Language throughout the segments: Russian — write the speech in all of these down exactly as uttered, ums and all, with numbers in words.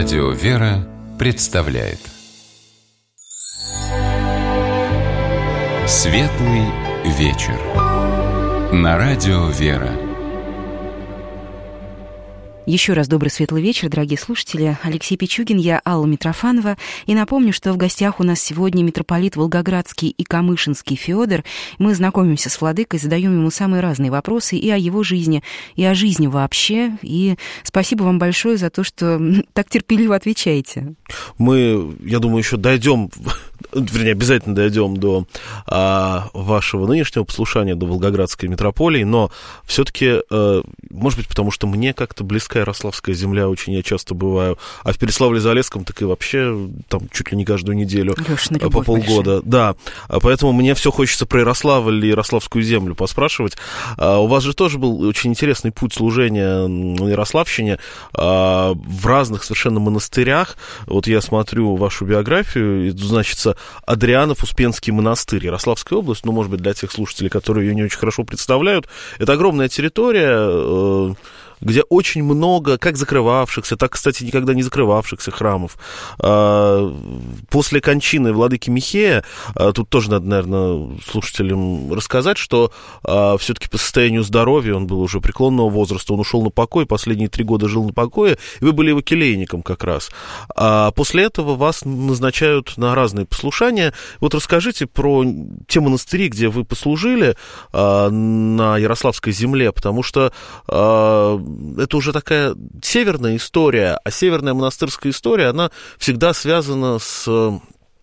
Радио «Вера» представляет Светлый вечер на Радио «Вера». Еще раз добрый светлый вечер, дорогие слушатели. Алексей Пичугин, я Алла Митрофанова. И напомню, что в гостях у нас сегодня митрополит Волгоградский и Камышинский Феодор. Мы знакомимся с владыкой, задаем ему самые разные вопросы и о его жизни, и о жизни вообще. И спасибо вам большое за то, что так терпеливо отвечаете. Мы, я думаю, еще дойдем, вернее, обязательно дойдем до а, вашего нынешнего послушания, до Волгоградской митрополии, но все-таки, а, может быть, потому что мне как-то близка Ярославская земля, очень я часто бываю, а в Переславле-Залесском так и вообще там чуть ли не каждую неделю, Леша, по полгода. Большая. Да, поэтому мне все хочется про Ярославль и Ярославскую землю поспрашивать. А, у вас же тоже был очень интересный путь служения на Ярославщине а, в разных совершенно монастырях. Вот я смотрю вашу биографию, значит, Адрианов Успенский монастырь, Ярославская область, ну, может быть, для тех слушателей, которые ее не очень хорошо представляют, это огромная территория, где очень много как закрывавшихся, так, кстати, никогда не закрывавшихся храмов. После кончины владыки Михея, тут тоже надо, наверное, слушателям рассказать, что все-таки по состоянию здоровья, он был уже преклонного возраста, он ушел на покой, последние три года жил на покое, и вы были его келейником как раз. А после этого вас назначают на разные послушания. Вот расскажите про те монастыри, где вы послужили на Ярославской земле, потому что это уже такая северная история, а северная монастырская история, она всегда связана с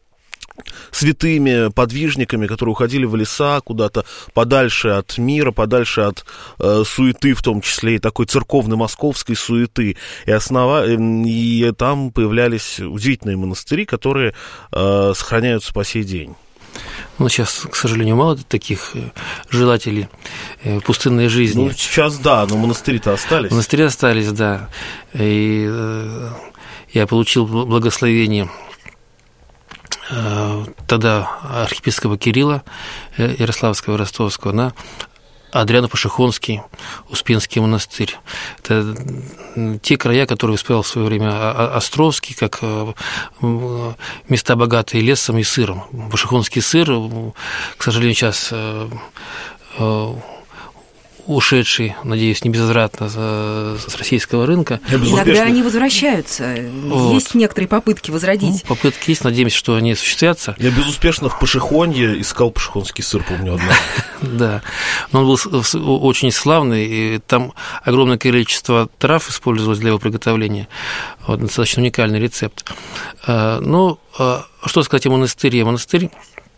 святыми подвижниками, которые уходили в леса куда-то подальше от мира, подальше от э, суеты, в том числе и такой церковной московской суеты. И, основа... и там появлялись удивительные монастыри, которые э, сохраняются по сей день. Ну, сейчас, к сожалению, мало таких желателей пустынной жизни. Ну, сейчас да, но монастыри-то остались. Монастыри остались, да. И э, я получил благословение э, тогда архиепископа Кирилла Ярославского, Ростовского, на Адриано-Пашихонский Успенский монастырь. Это те края, которые воспевал в свое время Островский, как места, богатые лесом и сыром. Пашихонский сыр, к сожалению, сейчас ушедший, надеюсь, не безвозвратно с российского рынка. Иногда они возвращаются. Вот. Есть некоторые попытки возродить. Ну, попытки есть, надеемся, что они осуществятся. Я безуспешно в Пашихонье искал пашихонский сыр, помню, одна. Да, но он был очень славный, и там огромное количество трав использовалось для его приготовления. Вот, достаточно уникальный рецепт. Ну, что сказать о монастыре? Монастырь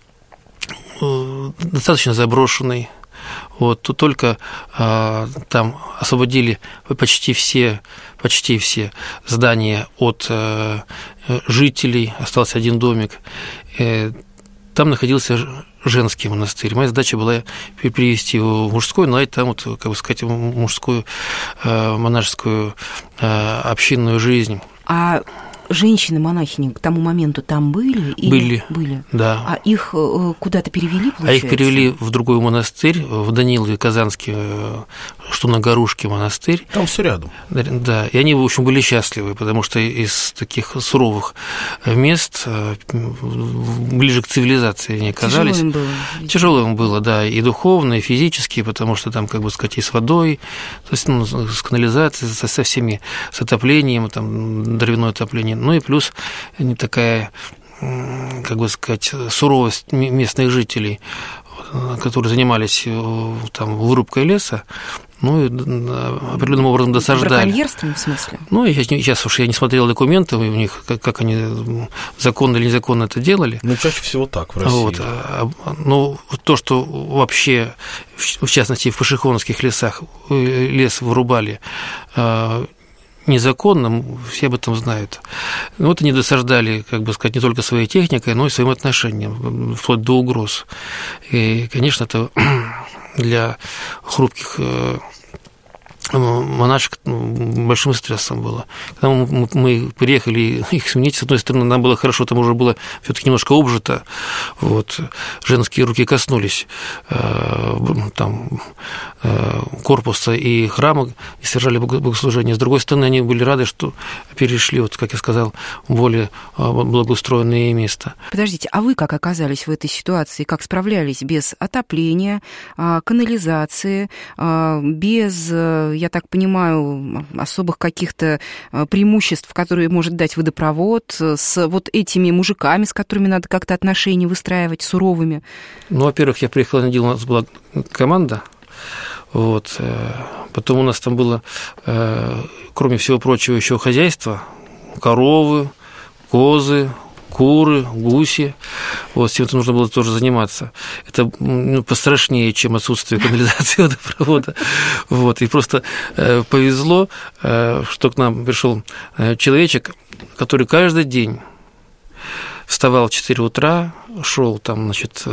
достаточно заброшенный. Вот, тут только а, там освободили почти все, почти все здания от а, жителей, остался один домик. И там находился женский монастырь. Моя задача была перевести его в мужской, наладить там, вот, как бы сказать, мужскую а, монашескую а, общинную жизнь. А женщины-монахини к тому моменту там были? Или... Были, были, да. А их куда-то перевели, получается? А их перевели в другой монастырь, в Данилове Казанский, что на Горушке монастырь. Там все рядом. Да, и они, в общем, были счастливы, потому что из таких суровых мест ближе к цивилизации они оказались. Тяжело им было. Тяжело им было, да, и духовно, и физически, потому что там, как бы сказать, и с водой, то есть, ну, с канализацией, со, со всеми, с отоплением, там, дровяное отопление. Ну и плюс не такая, как бы сказать, суровость местных жителей, которые занимались там вырубкой леса, ну, и определенным образом досаждали. Браконьерством, в смысле? Ну, я, сейчас уж я не смотрел документы у них, как, как они законно или незаконно это делали. Ну, чаще всего так в России. Вот. Но то, что вообще, в частности, в пашихонских лесах лес вырубали незаконно, все об этом знают. Ну, вот они досаждали, как бы сказать, не только своей техникой, но и своим отношением, вплоть до угроз. И, конечно, это для хрупких монашек большим стрессом было. Когда мы, мы приехали их сменить, с одной стороны, нам было хорошо, там уже было все-таки немножко обжито, вот, женские руки коснулись э, там, э, корпуса и храма, и совершали богослужение. С другой стороны, они были рады, что перешли, вот, как я сказал, в более благоустроенное место. Подождите, а вы как оказались в этой ситуации? Как справлялись без отопления, канализации, без, я так понимаю, особых каких-то преимуществ, которые может дать водопровод, с вот этими мужиками, с которыми надо как-то отношения выстраивать, суровыми? Ну, во-первых, я приехал на неделю, у нас была команда, вот, потом у нас там было, кроме всего прочего, еще хозяйство, коровы, козы, куры, гуси. Вот, всем этим нужно было тоже заниматься. Это, ну, пострашнее, чем отсутствие канализации, водопровода. Вот, и просто э, повезло, э, что к нам пришел э, человечек, который каждый день вставал в четыре утра, шел там, значит,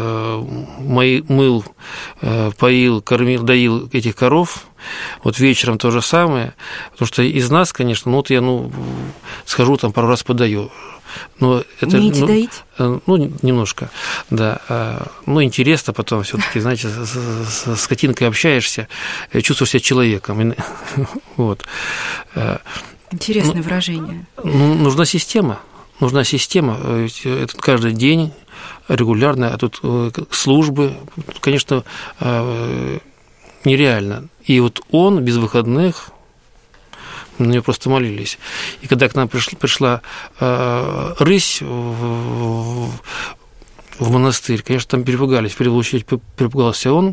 мыл, поил, кормил, доил этих коров. Вот вечером то же самое. Потому что из нас, конечно, ну вот я, ну, схожу там пару раз подаю. Но это, умеете ну, доить? Ну, немножко, да. Ну, интересно потом все-таки, знаете, с скотинкой общаешься, чувствуешь себя человеком. Вот. Интересное ну, выражение. Ну, нужна система. Нужна система, это каждый день регулярно, а тут службы, конечно, нереально. И вот он без выходных, на нее просто молились. И когда к нам пришла, пришла рысь в, в монастырь, конечно, там перепугались, в первую очередь перепугался он.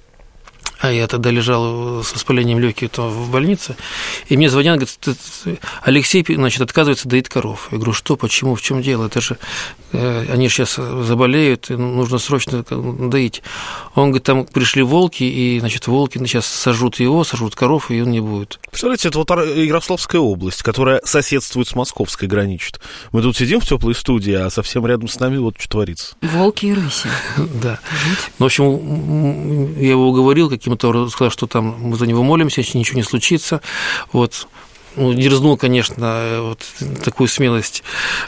А я тогда лежал с воспалением легких в больнице, и мне звонят, говорят, Алексей, значит, отказывается доить коров. Я говорю, что, почему, в чем дело? Это же они сейчас заболеют, нужно срочно доить. Он говорит, там пришли волки, и, значит, волки сейчас сожрут его, сожрут коров, и он не будет. Представляете, это вот Ярославская область, которая соседствует с Московской, граничит. Мы тут сидим в теплой студии, а совсем рядом с нами вот что творится. Волки и рыси. Да. Ну, в общем, я его уговорил, каким-то сказал, что там мы за него молимся, если ничего не случится. Вот. Ну, дерзнул, конечно, вот такую смелость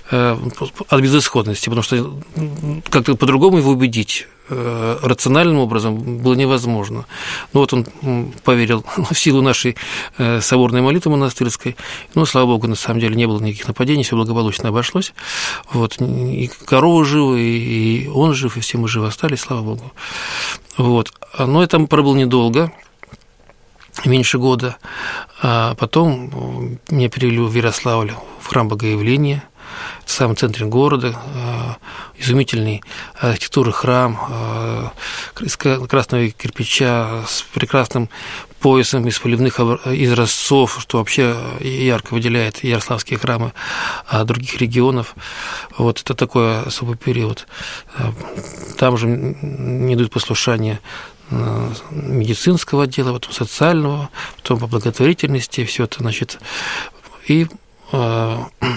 от безысходности, потому что как-то по-другому его убедить рациональным образом было невозможно. Ну, вот он поверил в силу нашей соборной молитвы монастырской. Ну, слава богу, на самом деле не было никаких нападений, все благополучно обошлось. Вот. И коровы живы, и он жив, и все мы живы остались, слава богу. Вот. Но это пробыл недолго, меньше года. А потом меня перевели в Ярославль, в храм Богоявления, в самом центре города, изумительный архитектурный храм из красного кирпича с прекрасным поясом из поливных изразцов, что вообще ярко выделяет ярославские храмы других регионов. Вот это такой особый период. Там же не дают послушания медицинского отдела, потом социального, потом по благотворительности, все это, значит, и э,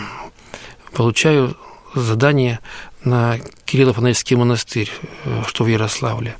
получаю задание на Кирилло-Афанасьевский монастырь, что в Ярославле.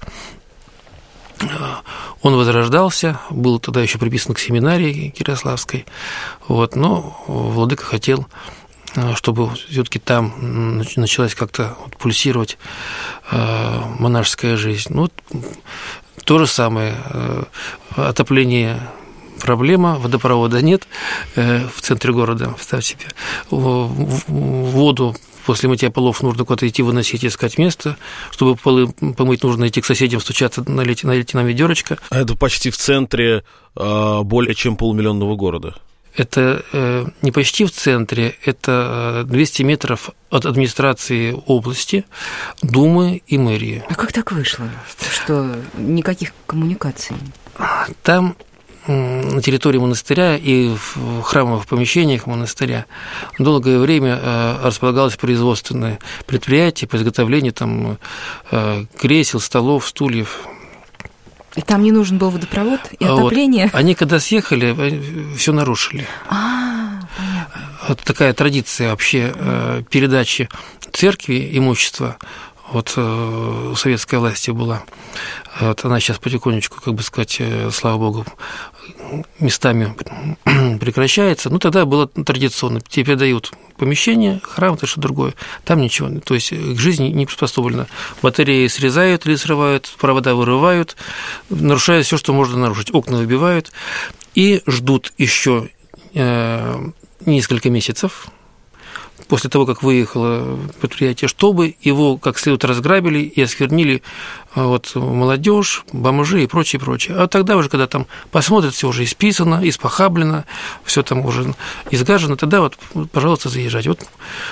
Он возрождался, был тогда еще приписан к семинарии Ярославской, вот, но владыка хотел, чтобы все-таки там началась как-то пульсировать монашеская жизнь. Ну, то же самое, отопление проблема, водопровода нет в центре города, представьте себе, воду после мытья полов нужно куда-то идти, выносить, искать место, чтобы полы помыть, нужно идти к соседям, стучаться, налить, налить нам ведерочко. А это почти в центре более чем полумиллионного города. Это э, не почти в центре, это двести метров от администрации области, Думы и мэрии. А как так вышло, что никаких коммуникаций? Там на территории монастыря и в храмовых помещениях монастыря долгое время располагалось производственное предприятие по изготовлению там кресел, столов, стульев. И там не нужен был водопровод и отопление? Вот. Они, когда съехали, все нарушили. А, понятно. Вот такая традиция вообще передачи церкви имущества вот у советской власти была. Вот она сейчас потихонечку, как бы сказать, слава богу, местами прекращается, ну, тогда было традиционно. Тебе передают помещение, храм, это что другое. Там ничего. То есть к жизни не приспособлено. Батареи срезают или срывают, провода вырывают, нарушают все, что можно нарушить. Окна выбивают и ждут еще несколько месяцев после того, как выехало предприятие, чтобы его как следует разграбили и осквернили вот, молодежь, бомжи и прочее, прочее. А тогда уже, когда там посмотрят, все уже исписано, испохаблено, все там уже изгажено, тогда вот, пожалуйста, заезжайте. Вот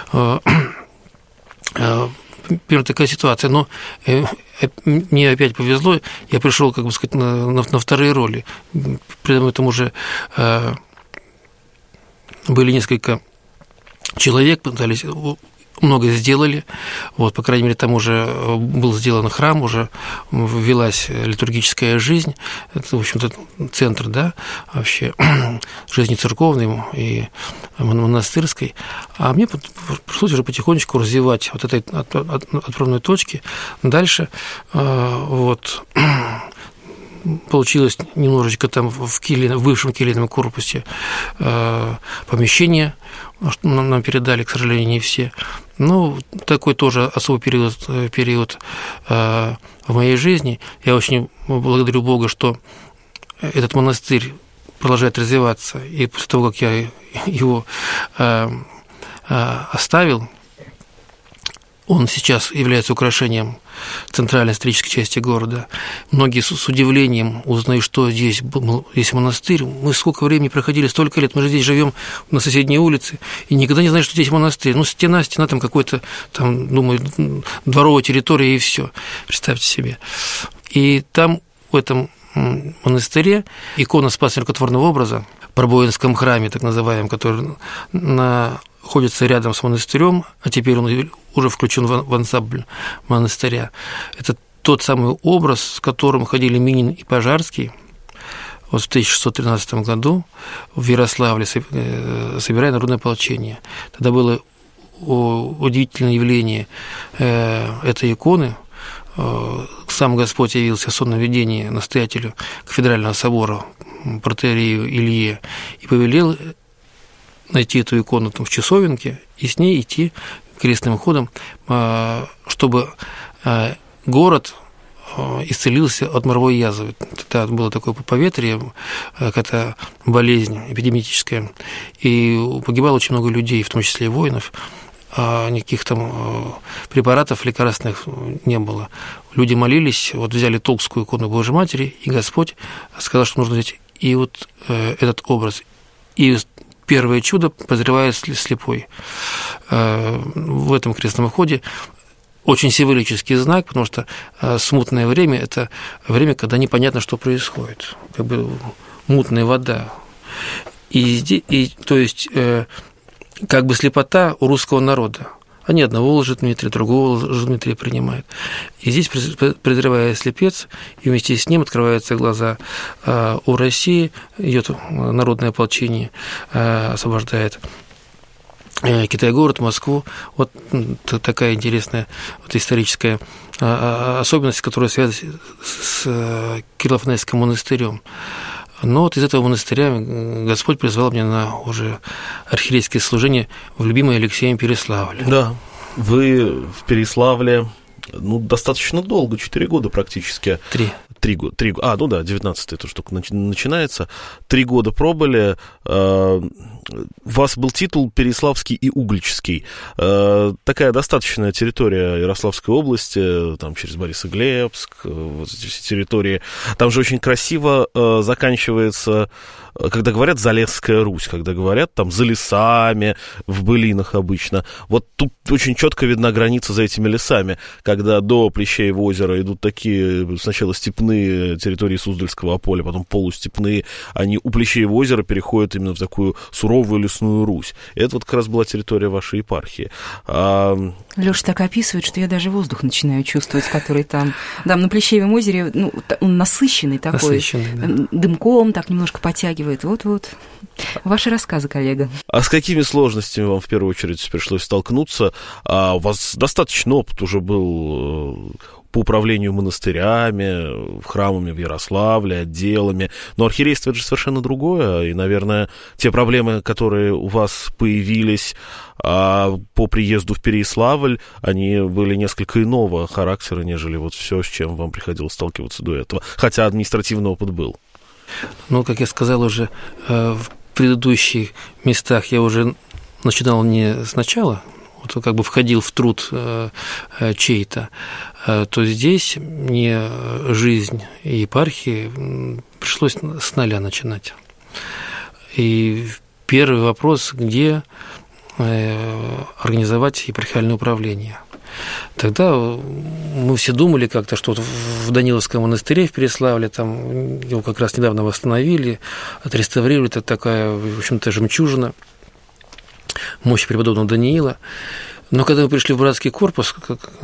примерно такая ситуация. Но мне опять повезло, я пришел, как бы сказать, на, на, на вторые роли. При этом уже были несколько человек, пытались, многое сделали, вот, по крайней мере, там уже был сделан храм, уже ввелась литургическая жизнь, это, в общем-то, центр, да, вообще, жизни церковной и монастырской, а мне пришлось уже потихонечку развивать вот этой отправной точки дальше, вот, получилось немножечко там в, Киле, в бывшем келейном корпусе э, помещение, что нам передали, к сожалению, не все. Ну, такой тоже особый период, период э, в моей жизни. Я очень благодарю Бога, что этот монастырь продолжает развиваться. И после того, как я его э, э, оставил, он сейчас является украшением центральной исторической части города. Многие с удивлением узнают, что здесь был, есть монастырь. Мы сколько времени проходили, столько лет, мы же здесь живем на соседней улице, и никогда не знаем, что здесь монастырь. Ну, стена, стена, там какой-то, там, думаю, дворовая территория, и все. Представьте себе. И там, в этом монастыре, икона Спаса рукотворного образа, в Пробоинском храме, так называемом, который на находится рядом с монастырем, а теперь он уже включен в ансамбль монастыря. Это тот самый образ, с которым ходили Минин и Пожарский вот в тысяча шестьсот тринадцатом году в Ярославле, собирая народное ополчение. Тогда было удивительное явление этой иконы. Сам Господь явился в сонном видении настоятелю кафедрального собора, протоиерею Илье, и повелел найти эту икону там в часовенке и с ней идти крестным ходом, чтобы город исцелился от моровой язвы. Тогда было такое поветрие, какая-то болезнь эпидемическая, и погибало очень много людей, в том числе и воинов, а никаких там препаратов лекарственных не было. Люди молились, вот взяли Толкскую икону Божьей Матери, и Господь сказал, что нужно взять и вот этот образ. И первое чудо прозревает слепой. В этом крестном ходе очень символический знак, потому что смутное время – это время, когда непонятно, что происходит, как бы мутная вода. И, и то есть, как бы слепота у русского народа. Они одного лжедмитрия, другого лжедмитрия принимают. И здесь, прозревая слепец, и вместе с ним открываются глаза у России, идет народное ополчение, освобождает Китай-город, Москву. Вот такая интересная вот историческая особенность, которая связана с Кирло-Афанасьевским монастырем. Но вот из этого монастыря Господь призвал меня на уже архиерейское служение в любимое Алексеем Переславле. Да, вы в Переславле, ну, достаточно долго, четыре года практически. Три. Три года. Три, а, ну да, девятнадцатый эта штука начинается. Три года пробыли. У вас был титул Переславский и Угличский. Такая достаточная территория Ярославской области, там через Борисоглебск, вот эти все территории. Там же очень красиво заканчивается, когда говорят «Залесская Русь», когда говорят там «за лесами», в былинах обычно. Вот тут очень четко видна граница за этими лесами, когда до Плещеева озера идут такие сначала степные территории Суздальского поля, потом полустепные, они у Плещеева озера переходят именно в такую суровую лесную Русь. И это вот как раз была территория вашей епархии. А... Лёша так описывает, что я даже воздух начинаю чувствовать, который там, там на Плещеевом озере, ну, он насыщенный такой, насыщенный, да. Дымком так немножко подтягивает. Вот-вот. Ваши рассказы, коллега. А с какими сложностями вам в первую очередь пришлось столкнуться? А у вас достаточно опыт уже был по управлению монастырями, храмами в Ярославле, отделами. Но архиерейство — это же совершенно другое. И, наверное, те проблемы, которые у вас появились а по приезду в Переяславль, они были несколько иного характера, нежели вот все, с чем вам приходилось сталкиваться до этого. Хотя административный опыт был. Ну, как я сказал уже, в предыдущих местах я уже начинал не сначала, вот как бы входил в труд чей-то, то здесь мне жизнь епархии пришлось с нуля начинать. И первый вопрос, где организовать епархиальное управление. Тогда мы все думали как-то, что в Даниловском монастыре в Переяславле, там его как раз недавно восстановили, отреставрировали, это такая, в общем-то, жемчужина, мощь преподобного Даниила. Но когда мы пришли в братский корпус,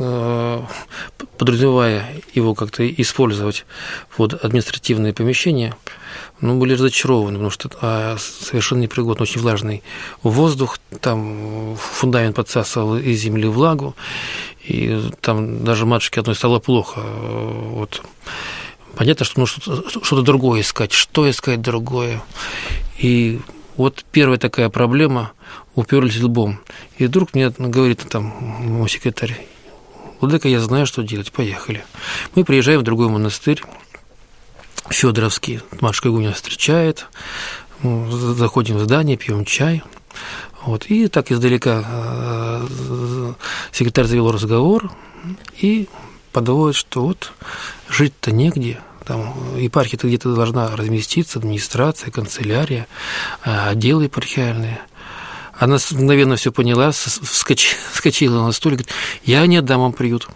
подразумевая его как-то использовать под административные помещения, ну, были разочарованы, потому что а, совершенно непригодный, очень влажный воздух, там фундамент подсасывал из земли влагу, и там даже матушке одной стало плохо. Вот. Понятно, что нужно что-то, что-то другое искать, что искать другое. И вот первая такая проблема, уперлись лбом. И вдруг мне говорит там мой секретарь: «Владыка, я знаю, что делать, поехали». Мы приезжаем в другой монастырь, Федоровский, матушка Игуменя встречает, заходим в здание, пьем чай. Вот, и так издалека секретарь завел разговор и подводит, что вот жить-то негде. Там епархия-то где-то должна разместиться, администрация, канцелярия, отделы епархиальные. Она мгновенно все поняла, вскочила на стуле, говорит: «Я не отдам вам приют».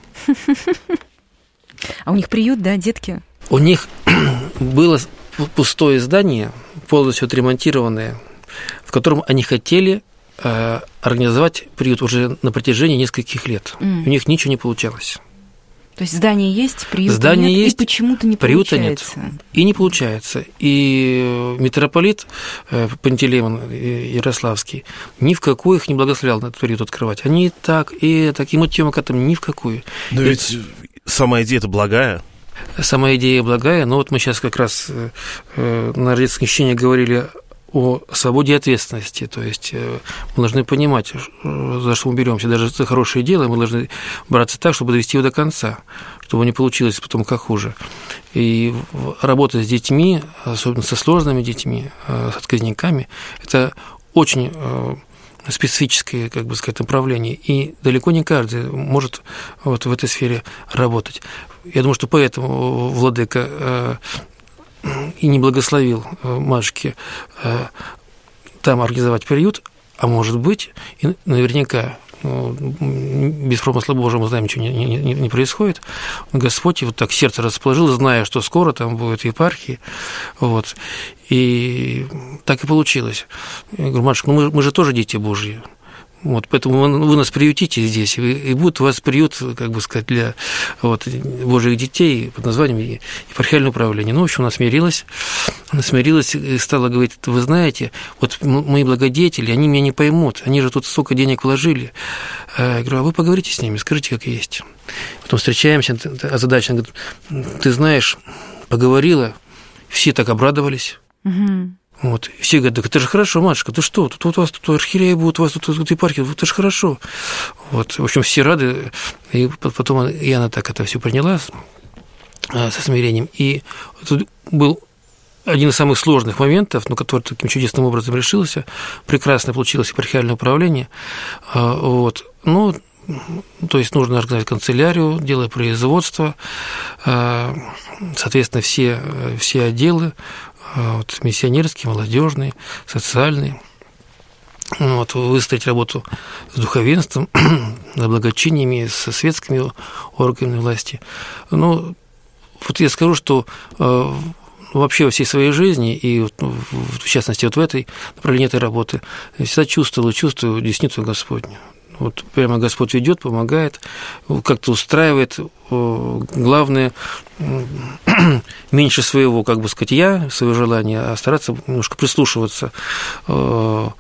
А у них приют, да, детки? У них было пустое здание, полностью отремонтированное, в котором они хотели организовать приют уже на протяжении нескольких лет. Mm. У них ничего не получалось. То есть здание есть, приюта здание нет, есть, и почему-то не приюта получается. Нет, и не получается. И митрополит Пантелеймон Ярославский ни в какую их не благословлял на этот приют открывать. Они и так, и так, и мотивом к этому ни в какую. Но и ведь сама идея-то благая. Сама идея благая, но вот мы сейчас как раз на Рождественском чтении говорили о свободе и ответственности. То есть мы должны понимать, за что мы беремся. Даже за хорошее дело мы должны браться так, чтобы довести его до конца, чтобы не получилось потом как хуже. И работа с детьми, особенно со сложными детьми, с отказниками, это очень специфическое, как бы сказать, направление, и далеко не каждый может вот в этой сфере работать. Я думаю, что поэтому владыка и не благословил матушке там организовать приют, а может быть, и наверняка, без промысла Божьего, мы знаем, ничего не, не, не происходит, Господь вот так сердце расположил, зная, что скоро там будет епархия, вот, и так и получилось. Я говорю: «Матушка, ну мы, мы же тоже дети Божьи». Вот, поэтому вы нас приютите здесь, и будет у вас приют, как бы сказать, для вот, Божьих детей под названием епархиальное управление. Ну, в общем, она смирилась, она смирилась и стала говорить: вы знаете, вот мои благодетели, они меня не поймут, они же тут столько денег вложили. Я говорю: а вы поговорите с ними, скажите, как есть. Потом встречаемся, озадаченно, говорит: ты знаешь, поговорила, все так обрадовались. Угу. Вот. Все говорят: так это же хорошо, матушка, ты что, тут, тут у вас тут архиереи будут, у вас тут, тут епархия, это же хорошо. Вот. В общем, все рады, и потом и она так это все приняла со смирением. И тут был один из самых сложных моментов, но который таким чудесным образом решился, прекрасно получилось епархиальное управление. Вот. Ну, то есть нужно организовать канцелярию, дело производства, соответственно, все, все отделы, вот, миссионерские, молодежные, социальные, вот, выстроить работу с духовенством, с благочиниями, со светскими органами власти. Ну, вот я скажу, что вообще во всей своей жизни, и в частности вот в этой направлении этой работы, я всегда чувствовал и чувствую десницу Господню. Вот прямо Господь ведет, помогает, как-то устраивает. Главное, меньше своего, как бы сказать, я, свое желание, а стараться немножко прислушиваться вот,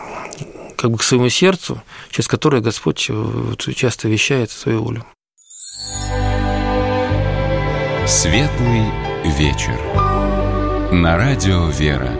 как бы к своему сердцу, через которое Господь часто вещает свою волю. Светлый вечер. На радио «Вера».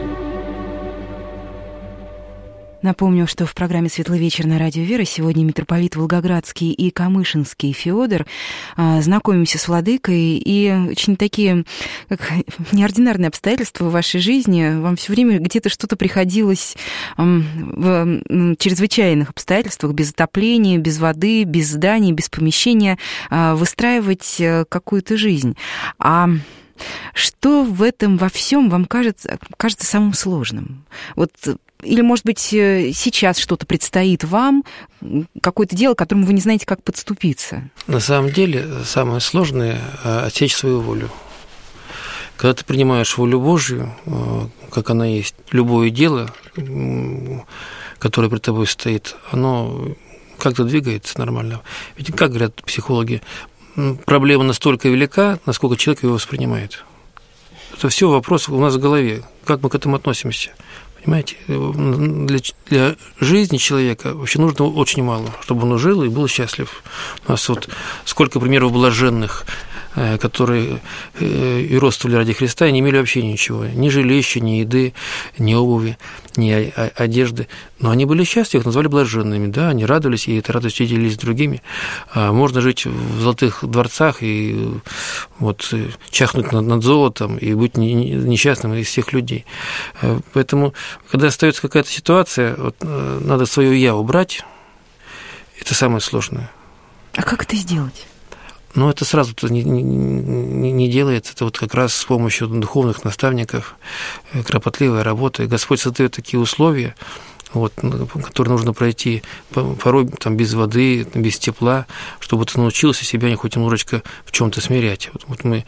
Напомню, что в программе «Светлый вечер» на радио «Вера» сегодня митрополит Волгоградский и Камышинский Феодор. Знакомимся с владыкой, и очень такие как, неординарные обстоятельства в вашей жизни. Вам все время где-то что-то приходилось в чрезвычайных обстоятельствах, без отопления, без воды, без зданий, без помещения, выстраивать какую-то жизнь. А что в этом во всем вам кажется, кажется самым сложным? Вот. Или, может быть, сейчас что-то предстоит вам, какое-то дело, к которому вы не знаете, как подступиться? На самом деле, самое сложное – отсечь свою волю. Когда ты принимаешь волю Божью, как она есть, любое дело, которое перед тобой стоит, оно как-то двигается нормально. Ведь, как говорят психологи, проблема настолько велика, насколько человек ее воспринимает. Это все вопрос у нас в голове, как мы к этому относимся. Понимаете, для, для жизни человека вообще нужно очень мало, чтобы он жил и был счастлив. У нас вот сколько примеров блаженных, которые и родствовали ради Христа, и не имели вообще ничего, ни жилища, ни еды, ни обуви, ни одежды. Но они были счастливы, их назвали блаженными, да, они радовались, и этой радостью делились с другими. Можно жить в золотых дворцах и вот чахнуть над золотом и быть несчастным из всех людей. Поэтому, когда остается какая-то ситуация, вот, надо свое «я» убрать, это самое сложное. А как это сделать? Но это сразу не, не, не делается, это вот как раз с помощью духовных наставников, кропотливая работа. И Господь создает такие условия, вот, которые нужно пройти порой там, без воды, без тепла, чтобы ты научился себя хоть немножечко в чем-то смирять. Вот, вот мы,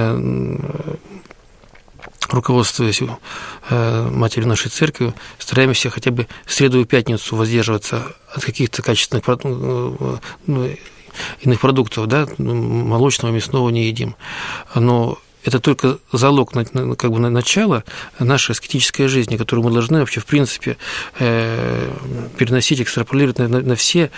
руководствуясь матерью нашей церкви, стараемся хотя бы в среду и пятницу воздерживаться от каких-то качественных продуктов, иных продуктов, да, молочного, мясного не едим. Но это только залог, как бы, на начало нашей аскетической жизни, которую мы должны вообще, в принципе, переносить, экстраполировать на, на все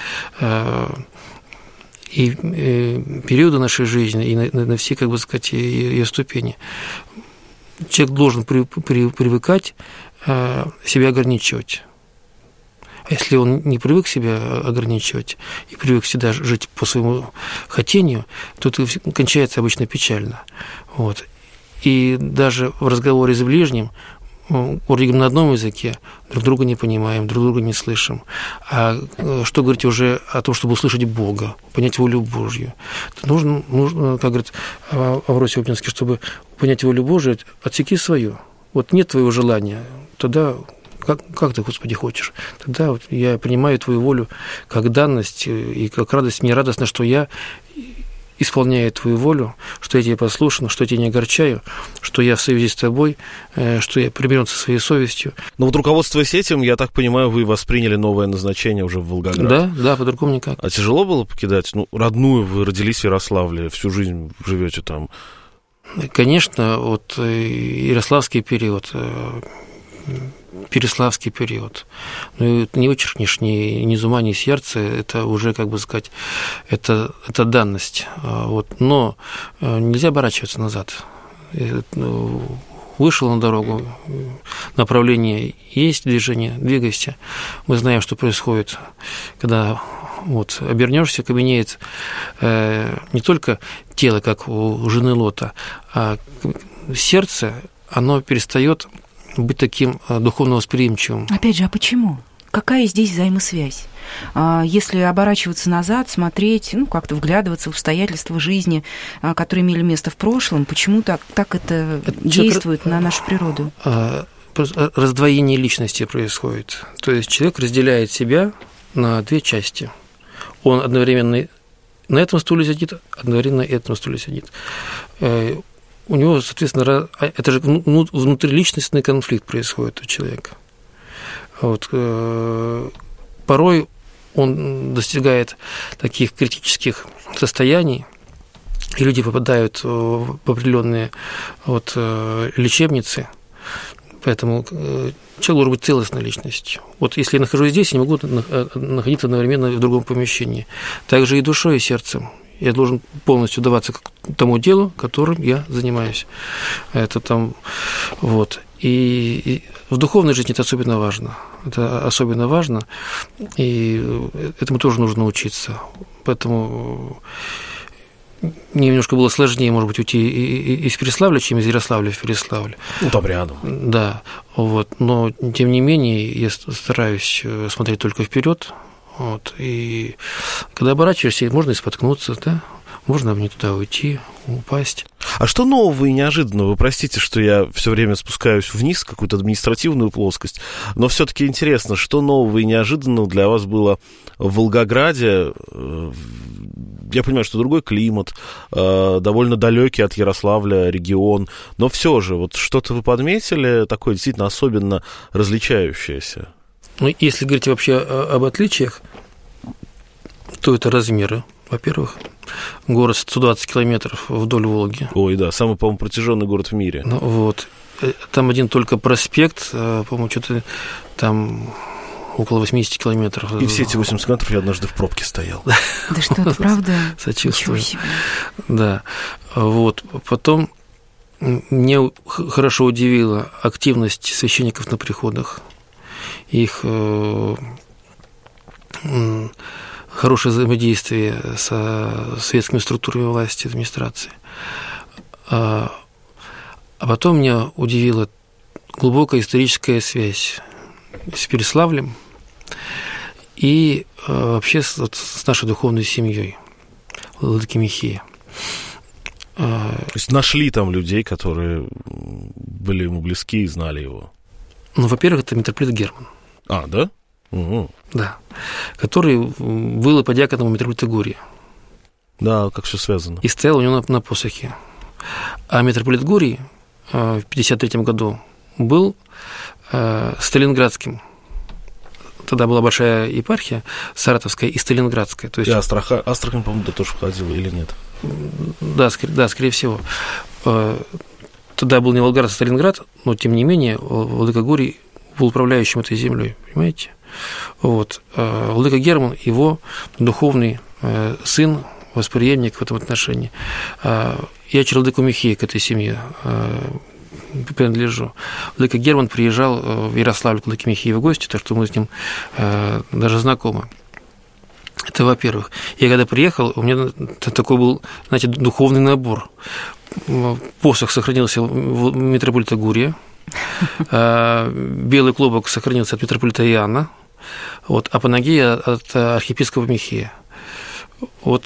и периоды нашей жизни, и на, на все, как бы сказать, ее ступени. Человек должен при, при, привыкать себя ограничивать. Если он не привык себя ограничивать и привык всегда жить по своему хотению, то это кончается обычно печально. Вот. И даже в разговоре с ближним вроде на одном языке, друг друга не понимаем, друг друга не слышим. А что говорить уже о том, чтобы услышать Бога, понять волю Божью? Нужно, нужно, как говорит Авросий Обнинский, чтобы понять волю Божью, отсеки свое. Вот нет твоего желания, тогда... Как, как ты, Господи, хочешь? Тогда вот я принимаю Твою волю как данность и как радость. Мне радостно, что я исполняю Твою волю, что я Тебе послушен, что я Тебя не огорчаю, что я в союзе с Тобой, что я примирен со своей совестью. Но вот руководствуясь этим, я так понимаю, вы восприняли новое назначение уже в Волгограде. Да, да, по-другому никак. А тяжело было покидать? Ну, родную, вы родились в Ярославле, всю жизнь живете там. Конечно, вот ярославский период, переславский период. Ну, не вычеркнешь ни, ни из ума, ни из сердца, это уже, как бы сказать, это, это данность. Вот. Но нельзя оборачиваться назад. Вышел на дорогу, направление есть, движение, двигайся. Мы знаем, что происходит, когда вот, обернешься, каменеет э, не только тело, как у жены Лота, а сердце, оно перестает быть таким духовно восприимчивым. Опять же, а почему? Какая здесь взаимосвязь? Если оборачиваться назад, смотреть, ну, как-то вглядываться в обстоятельства жизни, которые имели место в прошлом, почему так, так это, это действует человек... на нашу природу? Раздвоение личности происходит. То есть человек разделяет себя на две части. Он одновременно на этом стуле сидит, одновременно на этом стуле сидит. У него, соответственно, это же внутриличностный конфликт происходит у человека. Вот. Порой он достигает таких критических состояний, и люди попадают в определенные вот, лечебницы, поэтому человек должен быть целостной личностью. Вот если я нахожусь здесь, я не могу находиться одновременно в другом помещении. Также и душой, и сердцем. Я должен полностью даваться к тому делу, которым я занимаюсь. Это там, вот. И, и в духовной жизни это особенно важно. Это особенно важно, и этому тоже нужно учиться. Поэтому мне немножко было сложнее, может быть, уйти из Переславля, чем из Ярославля в Переславль. Ну, там рядом. Да, вот. Но, тем не менее, я стараюсь смотреть только вперед. Вот. И когда оборачиваешься, можно и споткнуться, да? Можно не туда уйти, упасть. А что нового и неожиданного? Вы простите, что я все время спускаюсь вниз, в какую-то административную плоскость, но все-таки интересно, что нового и неожиданного для вас было в Волгограде? Я понимаю, что другой климат, довольно далекий от Ярославля регион, но все же, вот что-то вы подметили такое действительно особенно различающееся? Ну, если говорить вообще об отличиях, то это размеры. Во-первых, город сто двадцать километров вдоль Волги. Ой, да, самый, по-моему, протяженный город в мире. Ну, вот. Там один только проспект, по-моему, что-то там около восемьдесят километров. И все эти восемьдесят километров я однажды в пробке стоял. Да что это, правда? Сочувствую. Да. Вот. Потом меня хорошо удивила активность священников на приходах. Их хорошее взаимодействие со светскими структурами власти, администрации. А потом меня удивила глубокая историческая связь с Переславлем и вообще с, с нашей духовной семьей, владыки Михея. То есть нашли там людей, которые были ему близки и знали его? Ну, во-первых, это митрополит Герман. А, да? Угу. Да. Который был подьяконом у митрополита Гурия. Да, как все связано. И стоял у него на, на посохе. А митрополит Гурий в пятьдесят третьем году был э, сталинградским. Тогда была большая епархия, Саратовская и Сталинградская. То есть... И Астраха... Астрахань, по-моему, да, тоже входила или нет? Да, скорее, да, скорее всего. Тогда был не Волгоград, а Сталинград, но, тем не менее, владыка Гурий был управляющим этой землей, понимаете? Вот. Владыка Герман, его духовный сын, восприемник в этом отношении. Я владыку Михея к этой семье принадлежу. Владыка Герман приезжал в Ярославль к владыке Михею в гости, так что мы с ним даже знакомы. Это во-первых. Я когда приехал, у меня такой был, знаете, духовный набор. Посох сохранился у митрополита Гурия, белый клобок сохранился от митрополита Иоанна, вот, а панагия от архиепископа Михея. Вот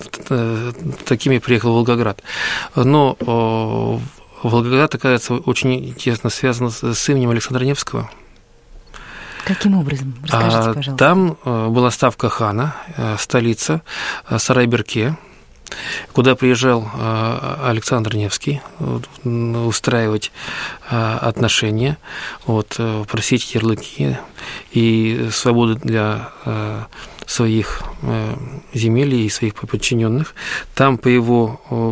такими я приехал в Волгоград. Но Волгоград, оказывается, очень тесно связан с именем Александра Невского. Каким образом? Расскажите, пожалуйста. Там была ставка хана, столица, Сарай-Берке, куда приезжал Александр Невский устраивать отношения, вот, просить ярлыки и свободы для своих земель и своих подчиненных. Там по его,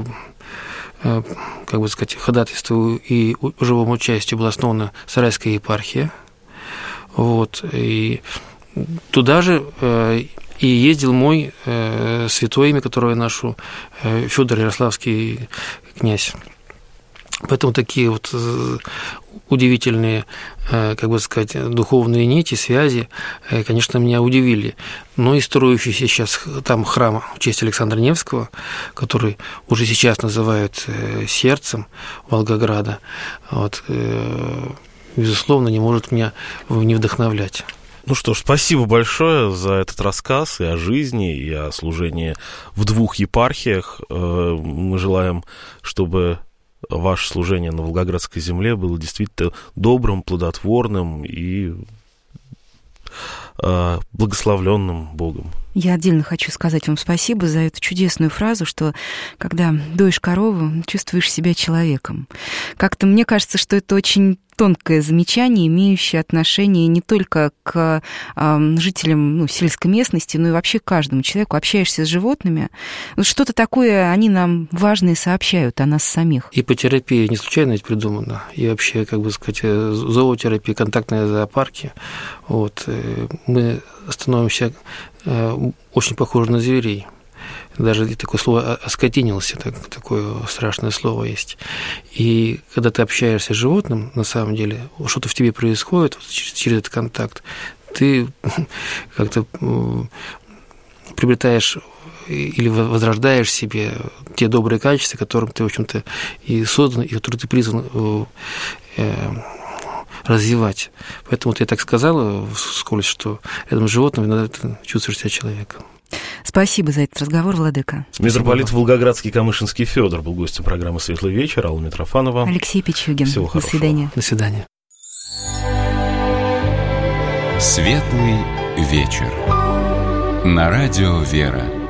как бы сказать, ходатайству и живому участию была основана Сарайская епархия. Вот, и туда же и ездил мой святое имя, которое я ношу, Фёдор Ярославский князь. Поэтому такие вот удивительные, как бы сказать, духовные нити, связи, конечно, меня удивили. Но и строящийся сейчас там храм в честь Александра Невского, который уже сейчас называют сердцем Волгограда, вот, безусловно, не может меня не вдохновлять. Ну что ж, спасибо большое за этот рассказ и о жизни, и о служении в двух епархиях. Мы желаем, чтобы ваше служение на Волгоградской земле было действительно добрым, плодотворным и благословленным Богом. Я отдельно хочу сказать вам спасибо за эту чудесную фразу, что когда доишь корову, чувствуешь себя человеком. Как-то мне кажется, что это очень тонкое замечание, имеющее отношение не только к э, жителям, ну, сельской местности, но и вообще к каждому человеку. Общаешься с животными, вот что-то такое они нам важное сообщают о нас самих. Ипотерапия не случайно ведь придумана, и вообще, как бы сказать, зоотерапия, контактные зоопарки. Вот, мы становимся очень похожи на зверей. даже такое слово «оскотинился», так, такое страшное слово есть. И когда ты общаешься с животным, на самом деле, что-то в тебе происходит вот, через, через этот контакт, ты как-то приобретаешь или возрождаешь в себе те добрые качества, которым ты, в общем-то, и создан, и которые ты призван развивать. Поэтому вот я так сказала вскользь, что рядом с животным иногда ты чувствуешь себя человеком. Спасибо за этот разговор, владыка. Митрополит Волгоградский Камышинский Федор был гостем программы «Светлый вечер». Алла Митрофанова. Алексей Пичугин. Всего До хорошего. свидания. До свидания. «Светлый вечер» на радио «Вера».